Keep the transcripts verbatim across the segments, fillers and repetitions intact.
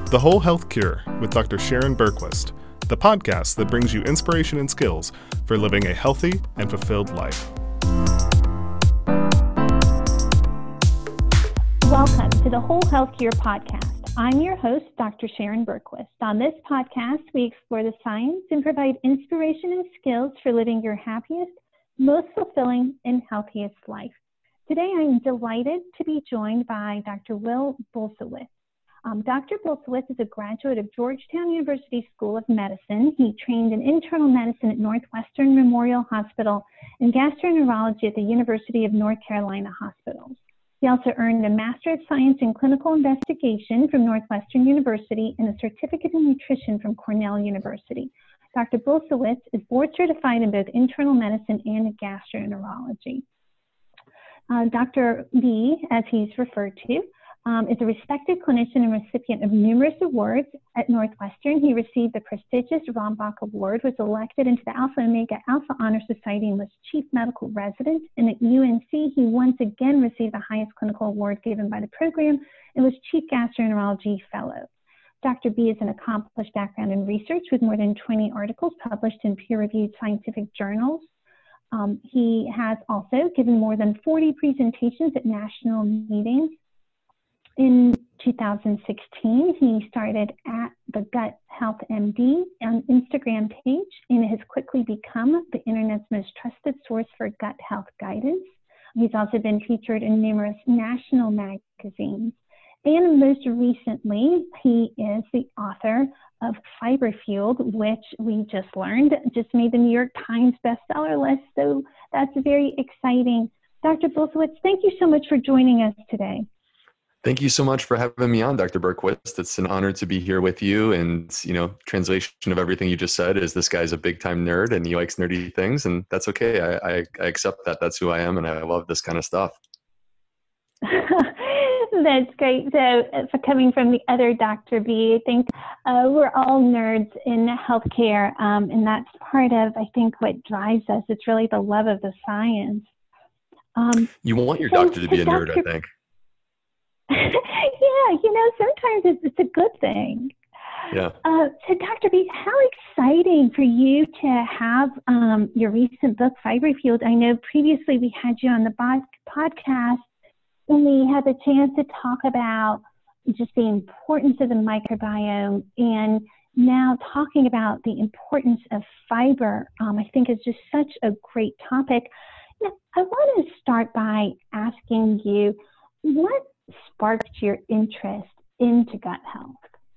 The Whole Health Cure with Doctor Sharon Bergquist, the podcast that brings you inspiration and skills for living a healthy and fulfilled life. Welcome to the Whole Health Cure podcast. I'm your host, Doctor Sharon Bergquist. On this podcast, we explore the science and provide inspiration and skills for living your happiest, most fulfilling, and healthiest life. Today, I'm delighted to be joined by Doctor Will Bulsiewicz. Um, Doctor Bulsiewicz is a graduate of Georgetown University School of Medicine. He trained in internal medicine at Northwestern Memorial Hospital and gastroenterology at the University of North Carolina Hospitals. He also earned a Master of Science in Clinical Investigation from Northwestern University and a Certificate in Nutrition from Cornell University. Doctor Bulsiewicz is board certified in both internal medicine and gastroenterology. Uh, Doctor B, as he's referred to, Um, is a respected clinician and recipient of numerous awards at Northwestern. He received the prestigious Rombach Award, was elected into the Alpha Omega Alpha Honor Society, and was chief medical resident. And at U N C, he once again received the highest clinical award given by the program and was chief gastroenterology fellow. Doctor B has an accomplished background in research with more than twenty articles published in peer-reviewed scientific journals. Um, he has also given more than forty presentations at national meetings. In two thousand sixteen, he started at the Gut Health M D on Instagram page and has quickly become the internet's most trusted source for gut health guidance. He's also been featured in numerous national magazines. And most recently, he is the author of Fiber Fueled, which we just learned just made the New York Times bestseller list. So that's very exciting. Doctor Bulsiewicz, thank you so much for joining us today. Thank you so much for having me on, Doctor Bergquist. It's an honor to be here with you. And, you know, translation of everything you just said is this guy's a big time nerd and he likes nerdy things. And that's okay. I, I, I accept that. That's who I am. And I love this kind of stuff. That's great. So for coming from the other Doctor B, I think uh, we're all nerds in healthcare. Um, and that's part of, I think, what drives us. It's really the love of the science. Um, you want your so doctor to be a nerd, Doctor I think. Yeah, you know, sometimes it's, it's a good thing. Yeah. Uh, so, Doctor B, how exciting for you to have um, your recent book, Fiber Fueled. I know previously we had you on the bod- podcast and we had the chance to talk about just the importance of the microbiome, and now talking about the importance of fiber, um, I think is just such a great topic. Now, I want to start by asking you, what sparked your interest into gut health?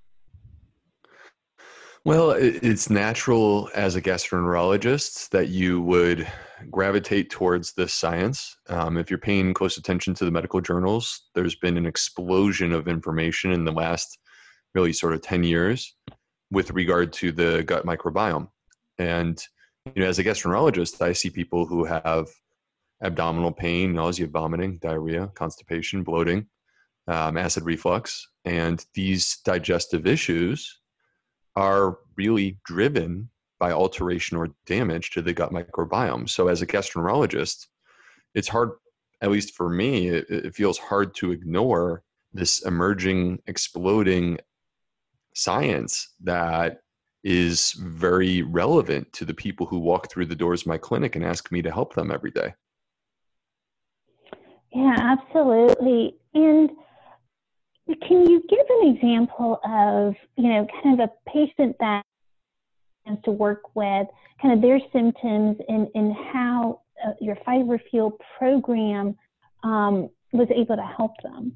Well, it's natural as a gastroenterologist that you would gravitate towards this science. Um, if you're paying close attention to the medical journals, there's been an explosion of information in the last really sort of ten years with regard to the gut microbiome. And, you know, as a gastroenterologist, I see people who have abdominal pain, nausea, vomiting, diarrhea, constipation, bloating, um, acid reflux, and these digestive issues are really driven by alteration or damage to the gut microbiome. So as a gastroenterologist, it's hard, at least for me, it, it feels hard to ignore this emerging, exploding science that is very relevant to the people who walk through the doors of my clinic and ask me to help them every day. Yeah, absolutely. And can you give an example of, you know, kind of a patient that has to work with, kind of their symptoms and, and how uh, your Fiber Fueled program um, was able to help them?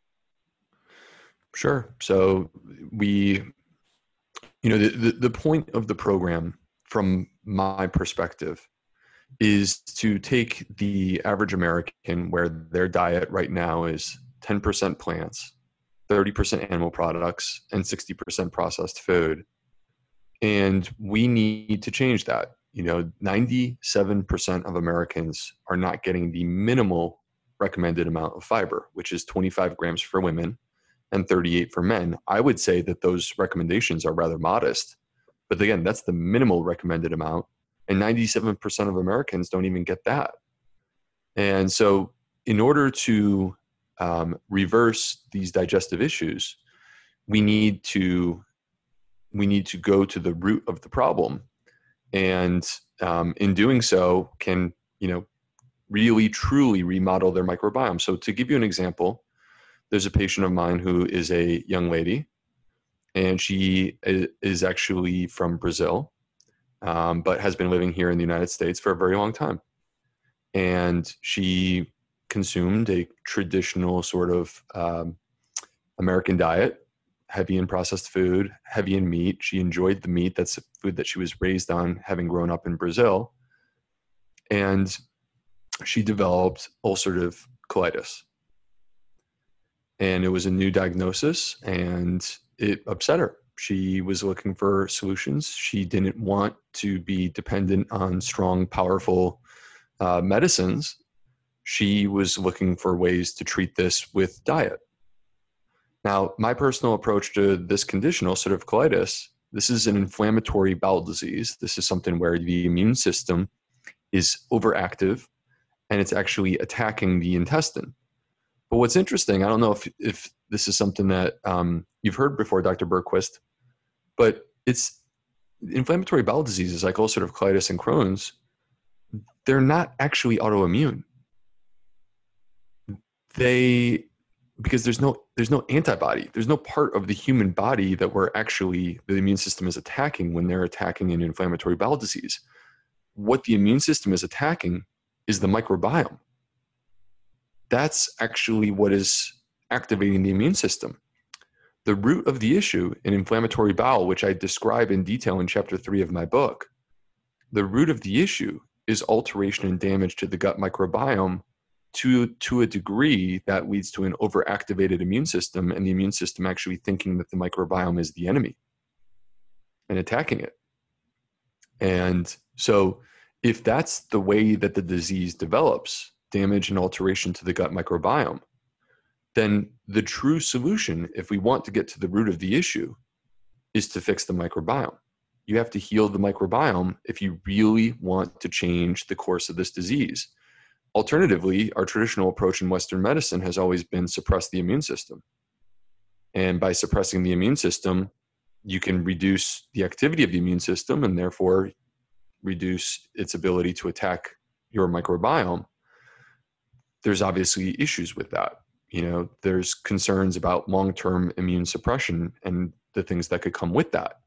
Sure. So we, you know, the, the, the point of the program from my perspective is to take the average American, where their diet right now is ten percent plants, thirty percent animal products, and sixty percent processed food. And we need to change that. You know, ninety-seven percent of Americans are not getting the minimal recommended amount of fiber, which is twenty-five grams for women and thirty-eight for men. I would say that those recommendations are rather modest. But again, that's the minimal recommended amount. And ninety-seven percent of Americans don't even get that. And so in order to um, reverse these digestive issues, we need to we need to go to the root of the problem, and um, in doing so, can you know really truly remodel their microbiome. So to give you an example, there's a patient of mine who is a young lady, and she is actually from Brazil, um, but has been living here in the United States for a very long time. And she consumed a traditional sort of um, American diet, heavy in processed food, heavy in meat. She enjoyed the meat. That's the food that she was raised on, having grown up in Brazil. And she developed ulcerative colitis. And it was a new diagnosis, and it upset her. She was looking for solutions. She didn't want to be dependent on strong, powerful uh, medicines. She was looking for ways to treat this with diet. Now, my personal approach to this condition, ulcerative colitis, this is an inflammatory bowel disease. This is something where the immune system is overactive, and it's actually attacking the intestine. But what's interesting, I don't know if, if this is something that um, you've heard before, Doctor Bergquist, but it's inflammatory bowel diseases like ulcerative colitis and Crohn's, they're not actually autoimmune. They, because there's no, there's no antibody, there's no part of the human body that we're actually, the immune system is attacking when they're attacking an inflammatory bowel disease. What the immune system is attacking is the microbiome. That's actually what is activating the immune system. The root of the issue in inflammatory bowel, which I describe in detail in chapter three of my book, the root of the issue is alteration and damage to the gut microbiome to, to a degree that leads to an overactivated immune system, and the immune system actually thinking that the microbiome is the enemy and attacking it. And so if that's the way that the disease develops, damage and alteration to the gut microbiome, then the true solution, if we want to get to the root of the issue, is to fix the microbiome. You have to heal the microbiome if you really want to change the course of this disease. Alternatively, our traditional approach in Western medicine has always been suppress the immune system. And by suppressing the immune system, you can reduce the activity of the immune system and therefore reduce its ability to attack your microbiome. There's obviously issues with that. You know, there's concerns about long-term immune suppression and the things that could come with that.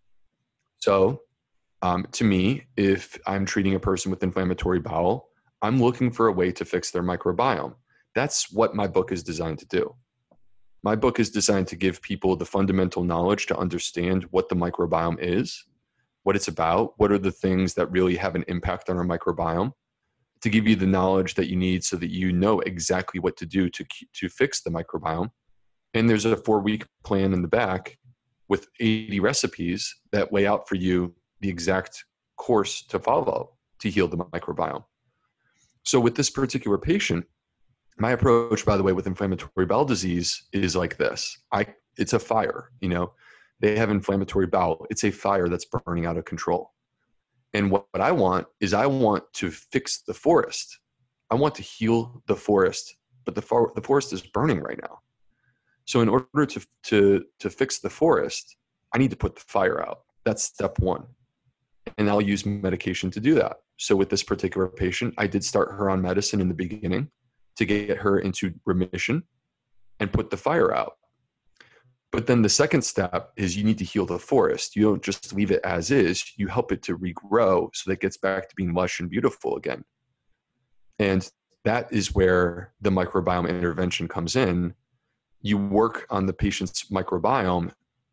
So um, to me, if I'm treating a person with inflammatory bowel, I'm looking for a way to fix their microbiome. That's what my book is designed to do. My book is designed to give people the fundamental knowledge to understand what the microbiome is, what it's about, what are the things that really have an impact on our microbiome, to give you the knowledge that you need so that you know exactly what to do to, to fix the microbiome. And there's a four-week plan in the back with eighty recipes that lay out for you the exact course to follow to heal the microbiome. So with this particular patient, my approach, by the way, with inflammatory bowel disease is like this. I, it's a fire, you know, they have inflammatory bowel. It's a fire that's burning out of control. And what, what I want is I want to fix the forest. I want to heal the forest, but the, for, the forest is burning right now. So in order to, to, to fix the forest, I need to put the fire out. That's step one. And I'll use medication to do that. So with this particular patient, I did start her on medicine in the beginning to get her into remission and put the fire out. But then the second step is you need to heal the forest. You don't just leave it as is. You help it to regrow so that it gets back to being lush and beautiful again. And that is where the microbiome intervention comes in. You work on the patient's microbiome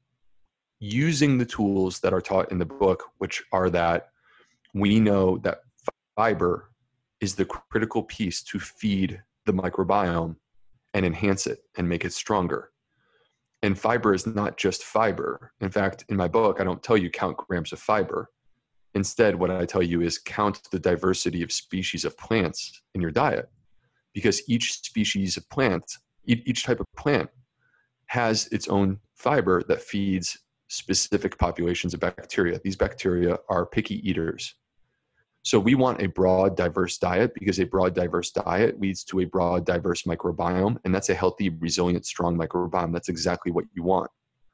using the tools that are taught in the book, which are that we know that fiber is the critical piece to feed the microbiome and enhance it and make it stronger. And fiber is not just fiber. In fact, in my book, I don't tell you count grams of fiber. Instead, what I tell you is count the diversity of species of plants in your diet, because each species of plant, each type of plant has its own fiber that feeds specific populations of bacteria. These bacteria are picky eaters. So we want a broad, diverse diet because a broad, diverse diet leads to a broad, diverse microbiome. And that's a healthy, resilient, strong microbiome. That's exactly what you want.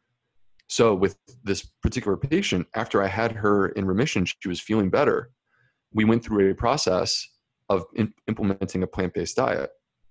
So with this particular patient, after I had her in remission, she was feeling better. We went through a process of in, implementing a plant-based diet,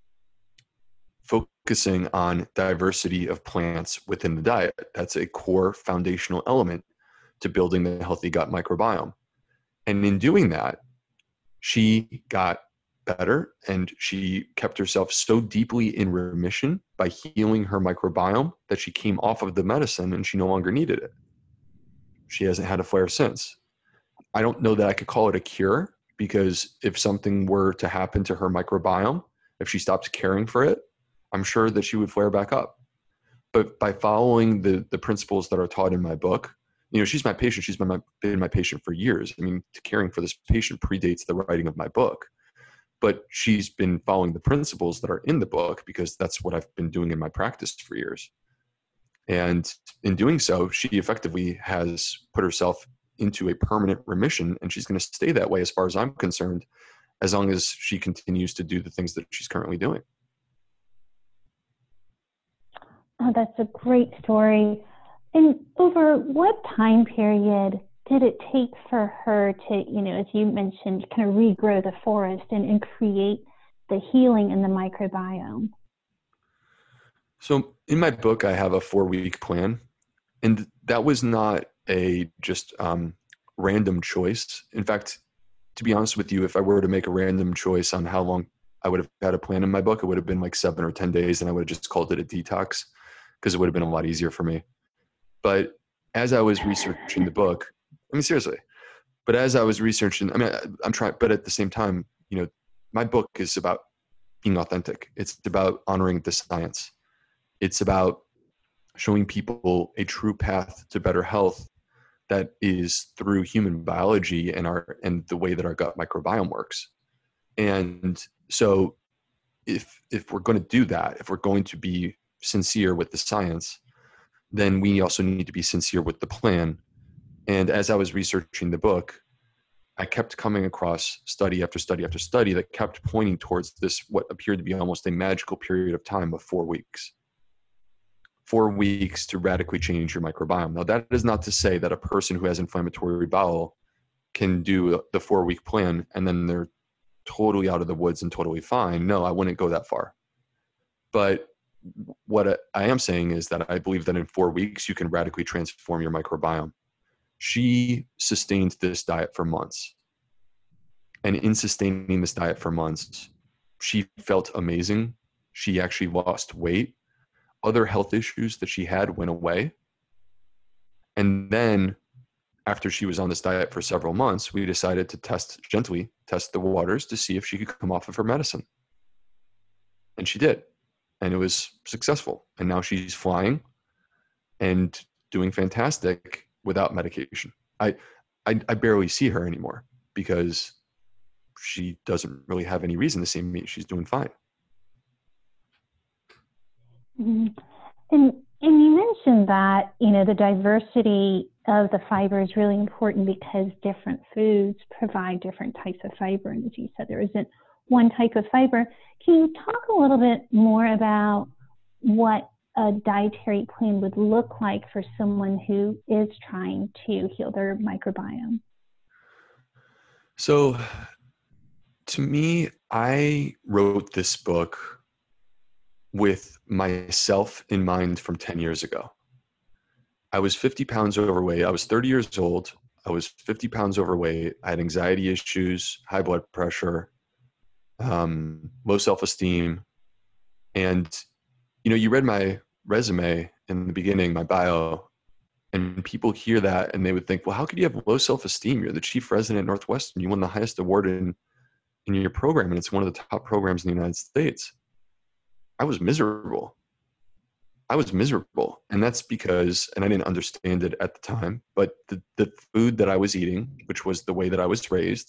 focusing on diversity of plants within the diet. That's a core foundational element to building the healthy gut microbiome. And in doing that, she got better, and she kept herself so deeply in remission by healing her microbiome that she came off of the medicine and she no longer needed it. She hasn't had a flare since. I don't know that I could call it a cure, because if something were to happen to her microbiome, if she stopped caring for it, I'm sure that she would flare back up. But by following the the principles that are taught in my book, you know, she's my patient. She's been my, been my patient for years. I mean, caring for this patient predates the writing of my book. But she's been following the principles that are in the book because that's what I've been doing in my practice for years. And in doing so, she effectively has put herself into a permanent remission, and she's going to stay that way as far as I'm concerned, as long as she continues to do the things that she's currently doing. Oh, that's a great story. And over what time period did it take for her to, you know, as you mentioned, kind of regrow the forest and, and create the healing in the microbiome? So in my book, I have a four-week plan, and that was not a just um, random choice. In fact, to be honest with you, if I were to make a random choice on how long I would have had a plan in my book, it would have been like seven or ten days, and I would have just called it a detox because it would have been a lot easier for me. But as I was researching the book, I mean, seriously, but as I was researching, I mean, I, I'm trying, but at the same time, you know, my book is about being authentic. It's about honoring the science. It's about showing people a true path to better health that is through human biology and our, and the way that our gut microbiome works. And so if, if we're going to do that, if we're going to be sincere with the science, then we also need to be sincere with the plan. And as I was researching the book, I kept coming across study after study after study that kept pointing towards this, what appeared to be almost a magical period of time of four weeks. Four weeks to radically change your microbiome. Now, that is not to say that a person who has inflammatory bowel can do the four-week plan and then they're totally out of the woods and totally fine. No, I wouldn't go that far. But what I am saying is that I believe that in four weeks, you can radically transform your microbiome. She sustained this diet for months. And in sustaining this diet for months, she felt amazing. She actually lost weight. Other health issues that she had went away. And then after she was on this diet for several months, we decided to test gently, test the waters to see if she could come off of her medicine. And she did. And it was successful. And now she's flying and doing fantastic without medication. I, I, I barely see her anymore because she doesn't really have any reason to see me. She's doing fine. Mm-hmm. And, and you mentioned that, you know, the diversity of the fiber is really important because different foods provide different types of fiber. And as you said, there isn't one type of fiber. Can you talk a little bit more about what a dietary plan would look like for someone who is trying to heal their microbiome? So to me, I wrote this book with myself in mind from ten years ago. I was fifty pounds overweight. I was thirty years old. I was fifty pounds overweight. I had anxiety issues, high blood pressure, um, low self-esteem. And, you know, you read my resume in the beginning, my bio, and people hear that and they would think, well, how could you have low self-esteem? You're the chief resident at Northwestern. You won the highest award in, in your program, and it's one of the top programs in the United States. I was miserable. I was miserable. And that's because, and I didn't understand it at the time, but the, the food that I was eating, which was the way that I was raised,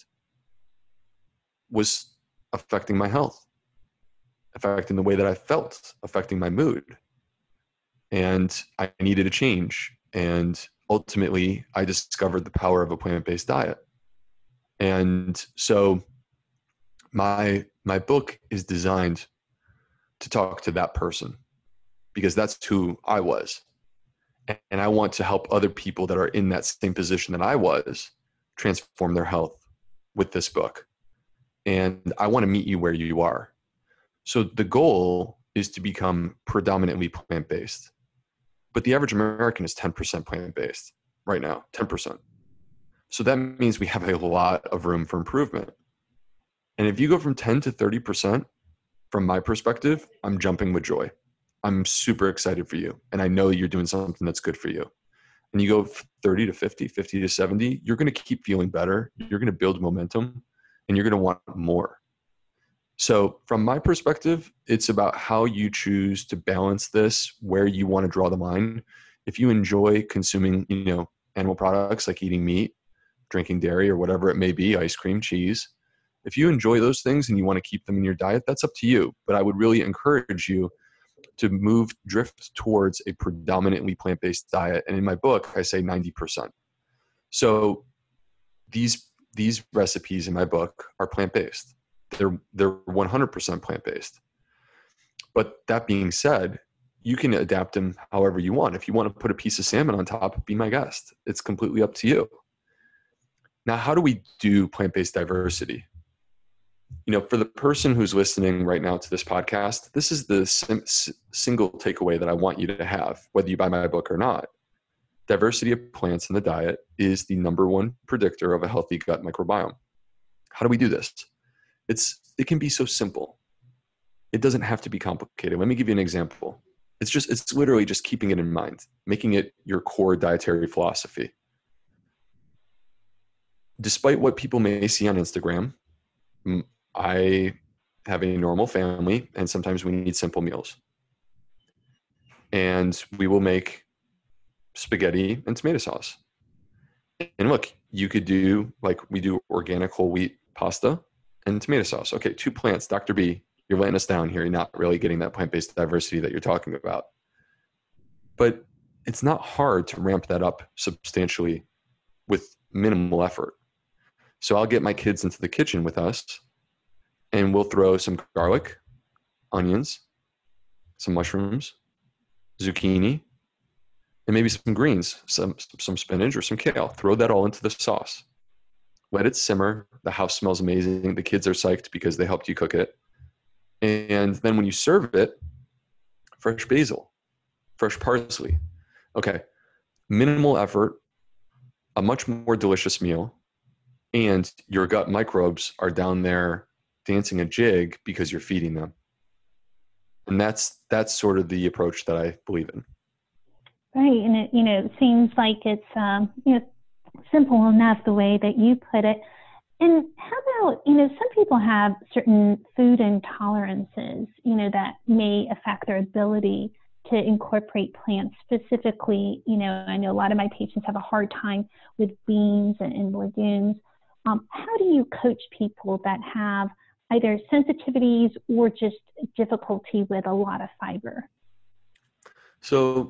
was affecting my health, affecting the way that I felt, affecting my mood. And I needed a change. And ultimately, I discovered the power of a plant-based diet. And so my my book is designed to talk to that person, because that's who I was. And I want to help other people that are in that same position that I was transform their health with this book. And I want to meet you where you are. So the goal is to become predominantly plant-based. But the average American is ten percent plant-based right now, ten percent. So that means we have a lot of room for improvement. And if you go from ten to thirty percent, from my perspective, I'm jumping with joy. I'm super excited for you. And I know you're doing something that's good for you. And you go thirty to fifty, fifty to seventy, you're going to keep feeling better. You're going to build momentum and you're going to want more. So from my perspective, it's about how you choose to balance this, where you want to draw the line. If you enjoy consuming, you know, animal products like eating meat, drinking dairy, or whatever it may be, ice cream, cheese, if you enjoy those things and you want to keep them in your diet, that's up to you. But I would really encourage you to move, drift towards a predominantly plant-based diet. And in my book, I say ninety percent. So these, these recipes in my book are plant-based. They're, they're one hundred percent plant-based. But that being said, you can adapt them however you want. If you want to put a piece of salmon on top, be my guest. It's completely up to you. Now, how do we do plant-based diversity? You know, for the person who's listening right now to this podcast, this is the sim- single takeaway that I want you to have, whether you buy my book or not. Diversity of plants in the diet is the number one predictor of a healthy gut microbiome. How do we do this? It's, it can be so simple. It doesn't have to be complicated. Let me give you an example. It's just, it's literally just keeping it in mind, making it your core dietary philosophy. Despite what people may see on Instagram, I have a normal family, and sometimes we need simple meals. And we will make spaghetti and tomato sauce. And look, you could do, like we do organic whole wheat pasta and tomato sauce. Okay, two plants. Doctor B, you're letting us down here. You're not really getting that plant-based diversity that you're talking about. But it's not hard to ramp that up substantially with minimal effort. So I'll get my kids into the kitchen with us, and we'll throw some garlic, onions, some mushrooms, zucchini, and maybe some greens, some, some spinach or some kale. Throw that all into the sauce. Let it simmer. The house smells amazing. The kids are psyched because they helped you cook it. And then when you serve it, fresh basil, fresh parsley. Okay, minimal effort, a much more delicious meal, and your gut microbes are down there dancing a jig because you're feeding them. And that's that's sort of the approach that I believe in. Right, and it, you know, it seems like it's um, you know, simple enough the way that you put it. And how about, you know, some people have certain food intolerances, you know, that may affect their ability to incorporate plants. Specifically, you know, I know a lot of my patients have a hard time with beans and, and legumes. Um, how do you coach people that have either sensitivities or just difficulty with a lot of fiber? So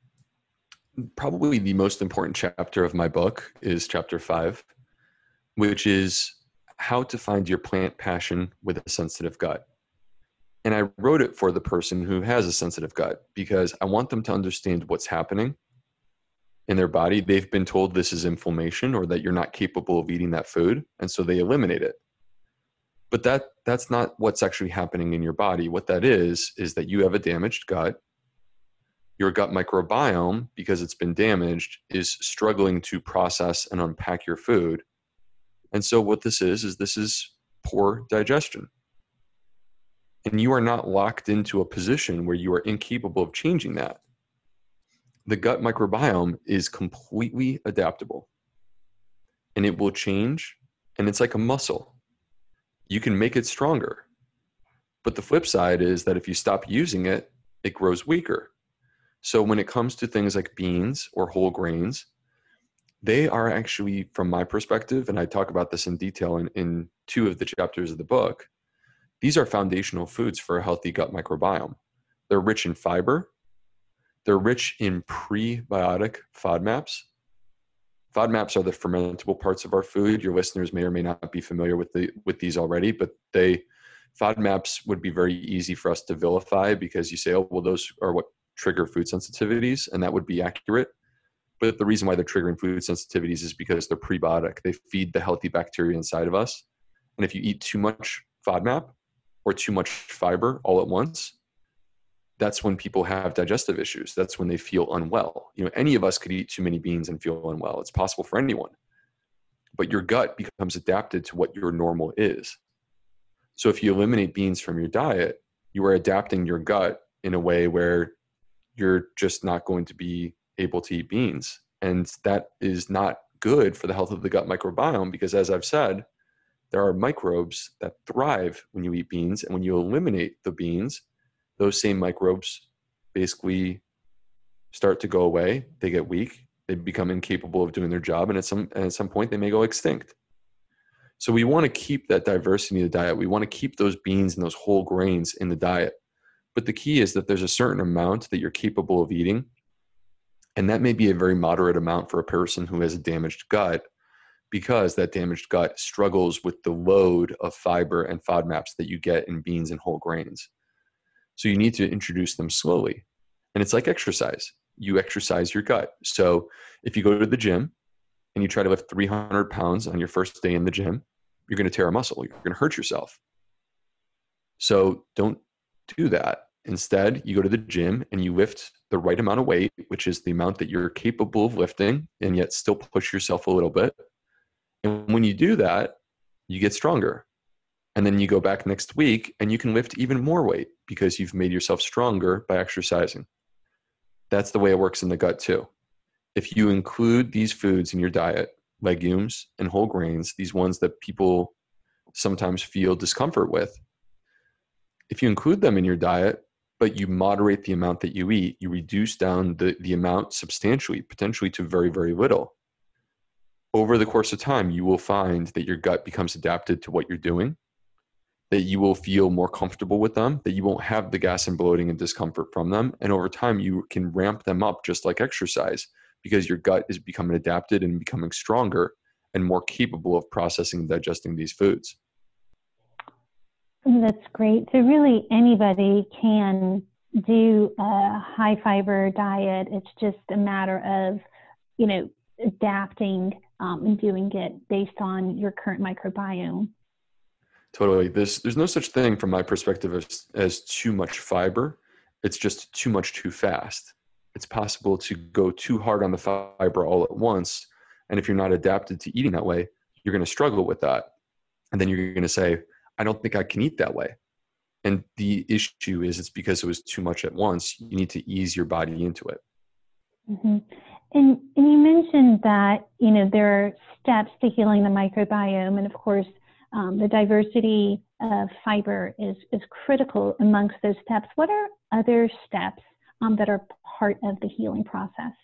probably the most important chapter of my book is chapter five, which is how to find your plant passion with a sensitive gut. And I wrote it for the person who has a sensitive gut because I want them to understand what's happening in their body. They've been told this is inflammation or that you're not capable of eating that food, and so they eliminate it. But that that's not what's actually happening in your body. What that is, is that you have a damaged gut. Your gut microbiome, because it's been damaged, is struggling to process and unpack your food. And so what this is, is this is poor digestion. And you are not locked into a position where you are incapable of changing that. The gut microbiome is completely adaptable. And it will change, and it's like a muscle. You can make it stronger. But the flip side is that if you stop using it, it grows weaker. So when it comes to things like beans or whole grains, they are actually, from my perspective, and I talk about this in detail in, in two of the chapters of the book, these are foundational foods for a healthy gut microbiome. They're rich in fiber. They're rich in prebiotic FODMAPs. FODMAPs are the fermentable parts of our food. Your listeners may or may not be familiar with the with these already, but they FODMAPs would be very easy for us to vilify because you say, oh, well, those are what trigger food sensitivities, and that would be accurate. But the reason why they're triggering food sensitivities is because they're prebiotic. They feed the healthy bacteria inside of us. And if you eat too much FODMAP or too much fiber all at once, that's when people have digestive issues. That's when they feel unwell. You know, any of us could eat too many beans and feel unwell. It's possible for anyone. But your gut becomes adapted to what your normal is. So if you eliminate beans from your diet, you are adapting your gut in a way where you're just not going to be able to eat beans. And that is not good for the health of the gut microbiome, because as I've said, there are microbes that thrive when you eat beans. And when you eliminate the beans, those same microbes basically start to go away. They get weak. They become incapable of doing their job. And at some, and at some point, they may go extinct. So we want to keep that diversity in the diet. We want to keep those beans and those whole grains in the diet. But the key is that there's a certain amount that you're capable of eating. And that may be a very moderate amount for a person who has a damaged gut, because that damaged gut struggles with the load of fiber and FODMAPs that you get in beans and whole grains. So you need to introduce them slowly. And it's like exercise. You exercise your gut. So if you go to the gym and you try to lift three hundred pounds on your first day in the gym, you're going to tear a muscle. You're going to hurt yourself. So don't do that. Instead, you go to the gym and you lift the right amount of weight, which is the amount that you're capable of lifting, and yet still push yourself a little bit. And when you do that, you get stronger. And then you go back next week and you can lift even more weight because you've made yourself stronger by exercising. That's the way it works in the gut too. If you include these foods in your diet, legumes and whole grains, these ones that people sometimes feel discomfort with, if you include them in your diet, but you moderate the amount that you eat, you reduce down the, the amount substantially, potentially to very, very little. Over the course of time, you will find that your gut becomes adapted to what you're doing, that you will feel more comfortable with them, that you won't have the gas and bloating and discomfort from them. And over time, you can ramp them up just like exercise, because your gut is becoming adapted and becoming stronger and more capable of processing and digesting these foods. That's great. So really anybody can do a high fiber diet. It's just a matter of, you know, adapting um, and doing it based on your current microbiome. Totally. There's, there's no such thing from my perspective as, as too much fiber. It's just too much too fast. It's possible to go too hard on the fiber all at once. And if you're not adapted to eating that way, you're going to struggle with that. And then you're going to say, I don't think I can eat that way. And the issue is it's because it was too much at once. You need to ease your body into it. Mm-hmm. And, and you mentioned that, you know, there are steps to healing the microbiome. And of course, um, the diversity of fiber is, is critical amongst those steps. What are other steps um, that are part of the healing process?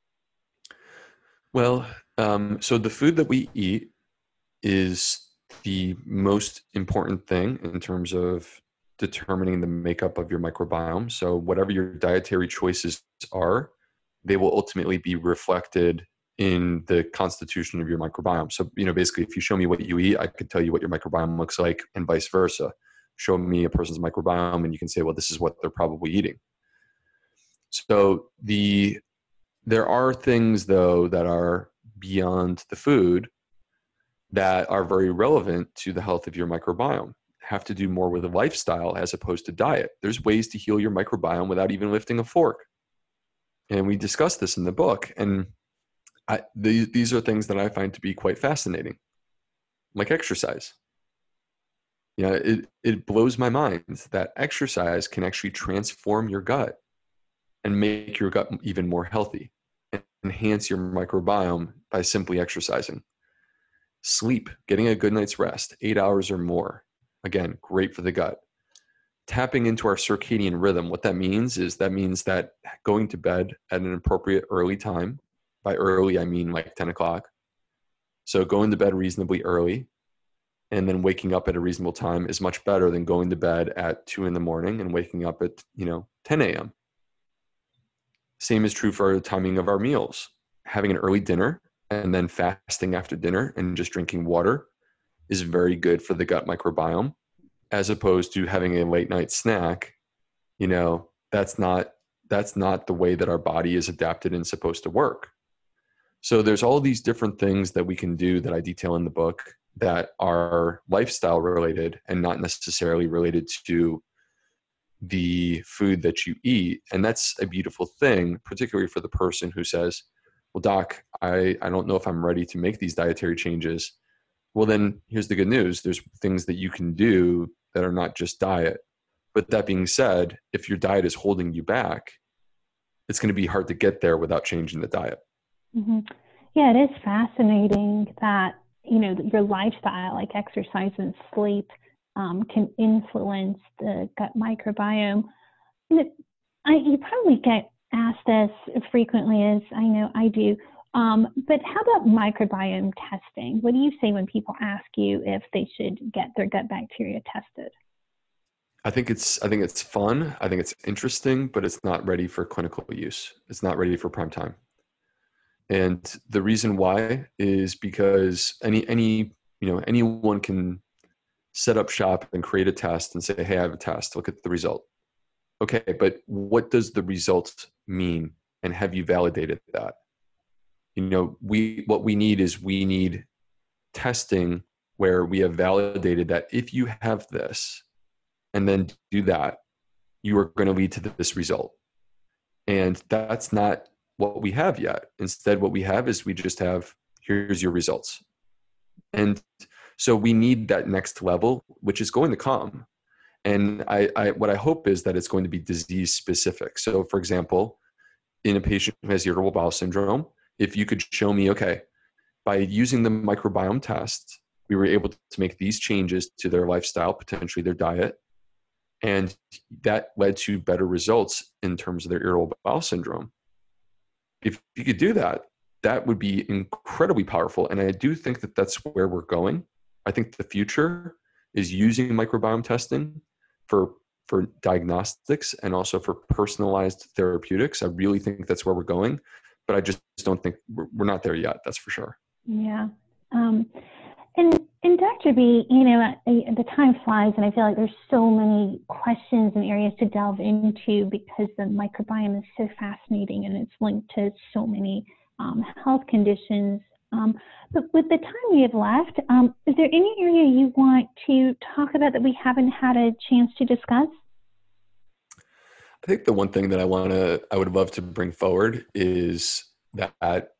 Well, um, so the food that we eat is the most important thing in terms of determining the makeup of your microbiome. So whatever your dietary choices are, they will ultimately be reflected in the constitution of your microbiome. So, you know, basically, if you show me what you eat, I could tell you what your microbiome looks like, and vice versa. Show me a person's microbiome and you can say, well, this is what they're probably eating. So the there are things, though, that are beyond the food that are very relevant to the health of your microbiome, have to do more with a lifestyle as opposed to diet. There's ways to heal your microbiome without even lifting a fork. And we discuss this in the book. And I, the, these are things that I find to be quite fascinating, like exercise. You know, it, it blows my mind that exercise can actually transform your gut and make your gut even more healthy and enhance your microbiome by simply exercising. Sleep, getting a good night's rest, eight hours or more. Again, great for the gut. Tapping into our circadian rhythm. What that means is that means that going to bed at an appropriate early time. By early, I mean like ten o'clock. So going to bed reasonably early and then waking up at a reasonable time is much better than going to bed at two in the morning and waking up at, you know, ten a.m. Same is true for the timing of our meals. Having an early dinner and then fasting after dinner and just drinking water is very good for the gut microbiome, as opposed to having a late night snack. You know, that's not that's not the way that our body is adapted and supposed to work. So there's all these different things that we can do that I detail in the book that are lifestyle related and not necessarily related to the food that you eat. And that's a beautiful thing, particularly for the person who says, well, doc, I, I don't know if I'm ready to make these dietary changes. Well, then here's the good news. There's things that you can do that are not just diet. But that being said, if your diet is holding you back, it's going to be hard to get there without changing the diet. Mm-hmm. Yeah, it is fascinating that, you know, your lifestyle, like exercise and sleep, um, can influence the gut microbiome. I, you probably get asked this frequently, as I know I do, um, but how about microbiome testing? What do you say when people ask you if they should get their gut bacteria tested? I think it's I think it's fun. I think it's interesting, but it's not ready for clinical use. It's not ready for prime time. And the reason why is because any any you know anyone can set up shop and create a test and say, hey, I have a test. Look at the result. Okay, but what does the result mean? And have you validated that? You know, we what we need is we need testing where we have validated that if you have this and then do that, you are going to lead to this result. And that's not what we have yet. Instead, what we have is we just have, here's your results. And so we need that next level, which is going to come. And I, I what I hope is that it's going to be disease specific. So for example, in a patient who has irritable bowel syndrome, if you could show me, okay, by using the microbiome test, we were able to make these changes to their lifestyle, potentially their diet, and that led to better results in terms of their irritable bowel syndrome. If you could do that, that would be incredibly powerful. And I do think that that's where we're going. I think the future is using microbiome testing for, for diagnostics and also for personalized therapeutics. I really think that's where we're going, but I just don't think we're, we're not there yet. That's for sure. Yeah. Um, and, and Doctor B, you know, I, I, the time flies, and I feel like there's so many questions and areas to delve into because the microbiome is so fascinating and it's linked to so many um, health conditions. Um, but with the time we have left, um, is there any area you want to talk about that we haven't had a chance to discuss? I think the one thing that I want to, I would love to bring forward is that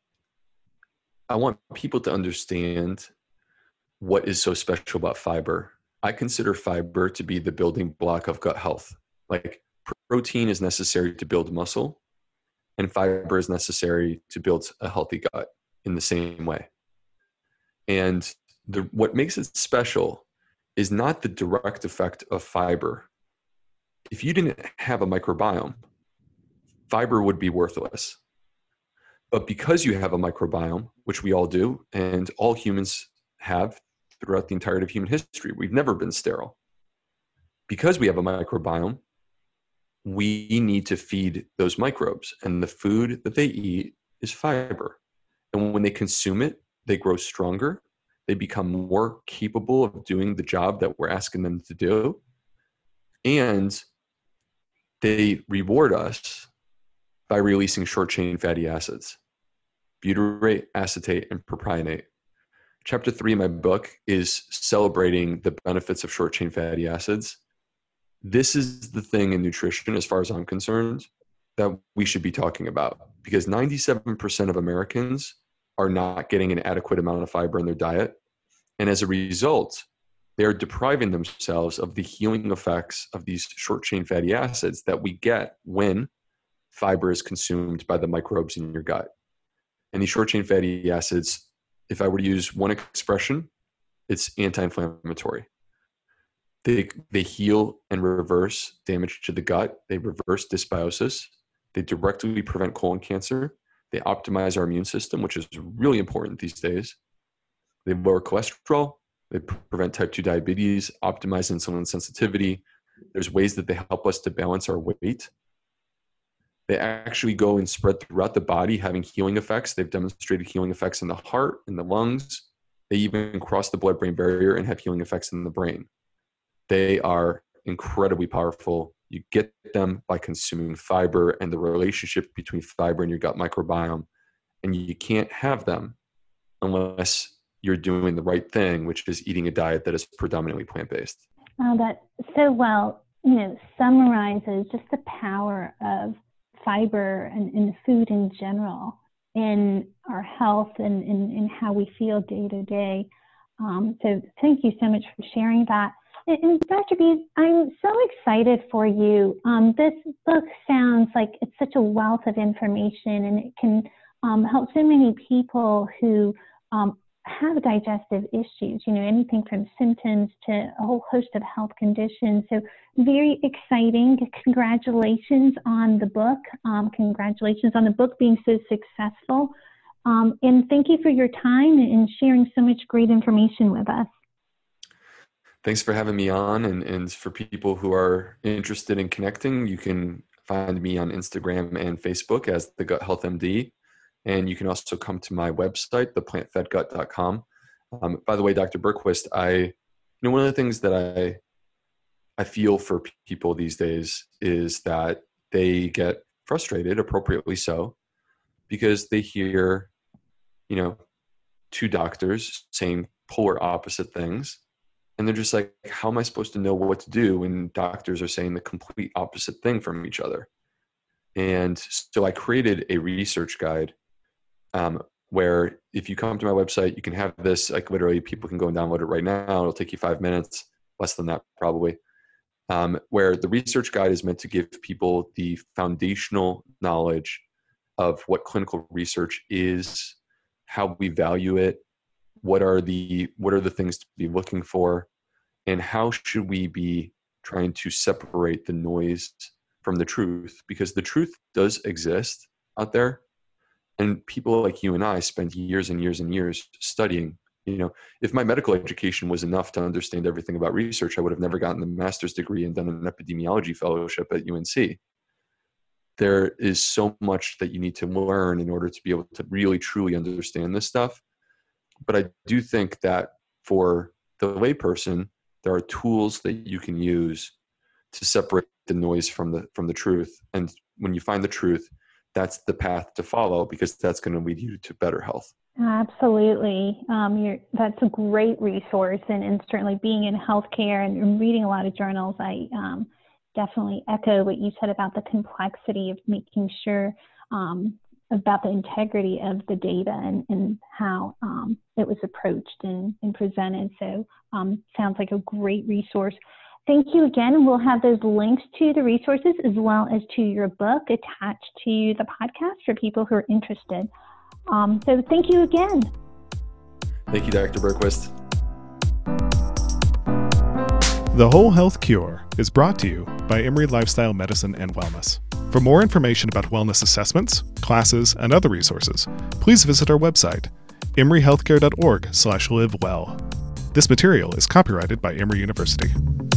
I want people to understand what is so special about fiber. I consider fiber to be the building block of gut health. Like protein is necessary to build muscle, and fiber is necessary to build a healthy gut in the same way. And the, what makes it special is not the direct effect of fiber. If you didn't have a microbiome, fiber would be worthless. But because you have a microbiome, which we all do, and all humans have throughout the entirety of human history, we've never been sterile. Because we have a microbiome, we need to feed those microbes, and the food that they eat is fiber. And when they consume it, they grow stronger. They become more capable of doing the job that we're asking them to do. And they reward us by releasing short-chain fatty acids, butyrate, acetate, and propionate. Chapter three of my book is celebrating the benefits of short-chain fatty acids. This is the thing in nutrition, as far as I'm concerned, that we should be talking about, because ninety-seven percent of Americans are not getting an adequate amount of fiber in their diet. And as a result, they're depriving themselves of the healing effects of these short-chain fatty acids that we get when fiber is consumed by the microbes in your gut. And these short-chain fatty acids, if I were to use one expression, it's anti-inflammatory. They, they heal and reverse damage to the gut. They reverse dysbiosis. They directly prevent colon cancer. They optimize our immune system, which is really important these days. They lower cholesterol. They prevent type two diabetes, optimize insulin sensitivity. There's ways that they help us to balance our weight. They actually go and spread throughout the body, having healing effects. They've demonstrated healing effects in the heart, in the lungs. They even cross the blood-brain barrier and have healing effects in the brain. They are incredibly powerful You get them by consuming fiber and the relationship between fiber and your gut microbiome. And you can't have them unless you're doing the right thing, which is eating a diet that is predominantly plant-based. Oh, that so well, you know, summarizes just the power of fiber and, and food in general in our health and in how we feel day to day. Um, so thank you so much for sharing that. And, and Doctor B, I'm so excited for you. Um, this book sounds like it's such a wealth of information, and it can um, help so many people who um, have digestive issues, you know, anything from symptoms to a whole host of health conditions. So very exciting. Congratulations on the book. Um, congratulations on the book being so successful. Um, and thank you for your time and sharing so much great information with us. Thanks for having me on. And, and for people who are interested in connecting, you can find me on Instagram and Facebook as The Gut Health M D. And you can also come to my website, the plant fed gut dot com. Um, by the way, Doctor Bergquist, I, you know, one of the things that I, I feel for people these days is that they get frustrated, appropriately so, because they hear, you know, two doctors saying polar opposite things. And they're just like, how am I supposed to know what to do when doctors are saying the complete opposite thing from each other? And so I created a research guide Um, where if you come to my website, you can have this, like literally people can go and download it right now. It'll take you five minutes, less than that probably, um, where the research guide is meant to give people the foundational knowledge of what clinical research is, how we value it, what are the, what are the things to be looking for, and how should we be trying to separate the noise from the truth, because the truth does exist out there. And people like you and I spend years and years and years studying. You know, if my medical education was enough to understand everything about research, I would have never gotten the master's degree and done an epidemiology fellowship at U N C. There is so much that you need to learn in order to be able to really, truly understand this stuff. But I do think that for the layperson, there are tools that you can use to separate the noise from the from the truth. And when you find the truth, that's the path to follow, because that's going to lead you to better health. Absolutely. Um, you're, that's a great resource. And, and certainly being in healthcare and, and reading a lot of journals, I um, definitely echo what you said about the complexity of making sure um, about the integrity of the data and, and how um, it was approached and, and presented. So um, sounds like a great resource. Thank you again. We'll have those links to the resources as well as to your book attached to the podcast for people who are interested. Um, so thank you again. Thank you, Doctor Bergquist. The Whole Health Cure is brought to you by Emory Lifestyle Medicine and Wellness. For more information about wellness assessments, classes, and other resources, please visit our website, emory healthcare dot org slash live well. This material is copyrighted by Emory University.